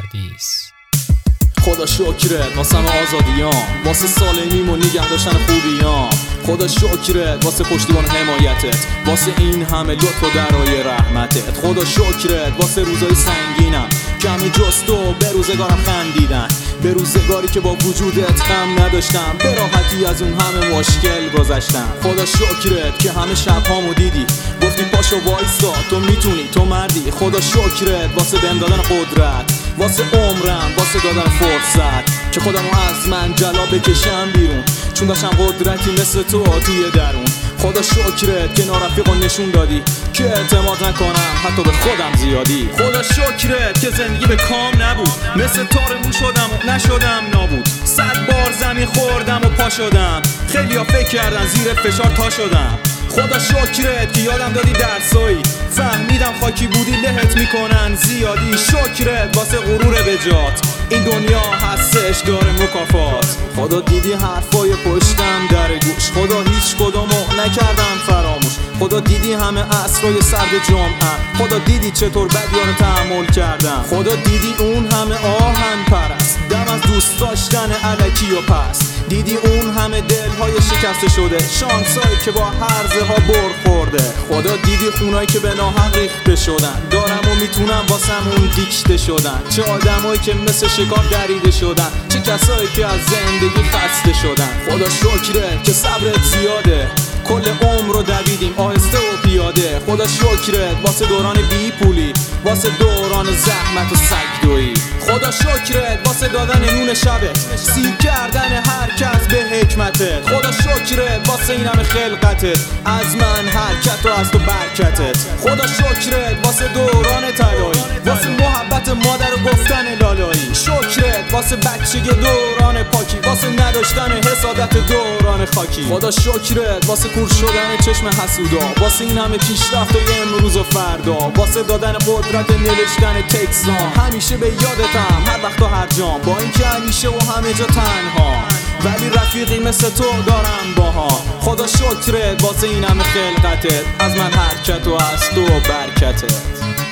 پردیس. خدا شکرت واسه آزادیام، واسه سالمیم و نگه داشتن خوبیام. خدا شکرت واسه پشتیبان حمایتت، واسه این همه لطف و درای رحمتت. خدا شکرت واسه روزای سنگینم که همه جز تو به روزگارم خندیدن، به روزگاری که با وجودت غم نداشتم، به راحتی از اون همه مشکل گذشتم. خدا شکرت که همه شبهامو دیدی، گفتی پاشو وایسا تو میتونی تو مردی. خدا شکرت واسه بهم دادن قدرت، واسه عمرم، واسه دادن فرصت که خودمو از من جلا بکشم بیرون، چون داشتم قدرتی مثل تو توی درون. خدا شکرت که نارفیقو نشون دادی که اعتماد نکنم حتی به خودم زیادی. خدا شکرت که زندگی به کام نبود، مثل تار مو شدم و نشدم نابود. 100 بار زمین خوردم و پا شدم، خیلیا فکر کردن زیر فشار تا شدم. خدا شکرت که یادم دادی درسایی، فهمیدم خاکی بودی لهت میکنن زیادی. شکرت واسه غرور بجات، این دنیا هستش داره مکافات. خدا دیدی حرفای پشتم در گوش، خدا هیچ کدومو نکردم فراموش. خدا دیدی همه عصرای سرد جمعه، خدا دیدی چطور بدیانو تحمل کردم. خدا دیدی اون همه آهن پرست، دم از دوست داشتن الکی و پس. دیدی اون همه دلهای شکسته شده، شانسایی که با هرزه ها بر خورده. خدا دیدی خونایی که به ناحق ریخته شدن، دارم و میتونم واسمون دیکته شدن. چه آدمایی که مثل شکار دریده شدن، چه کسایی که از زندگی خسته شدن. خدا شکرت که صبرت زیاده، کل عمر رو دویدیم آهسته و پیاده. خدا شکرت واسه دوران بی پولی، واسه دوران زحمت و سگدویی. خدا شکرت واسه دادن نون شبه، سیر کردن هر کس به حکمتت. خدا شکرت واسه این همه خلقتت، از من حرکت و از تو برکتت. خدا شکرت واسه دوران طلایی، واسه محبت مادر و گفتن لالایی. شکرت واسه بچگی دوران پاکی، واسه نداشتن حسادت دوران خاکی. خدا شکرت واسه کور شدن چشم حسودا، واسه این همه پیشرفت و امروز و فردا، واسه دادن قدرت نوشتن تکسام. همیشه به یادتم هر وقت و هر جام، با اینکه همیشه و همه جا تنها، ولی رفیقی مثل تو دارم باها. خدا شکرت واسه این همه خلقتت، از من حرکت و از تو برکتت.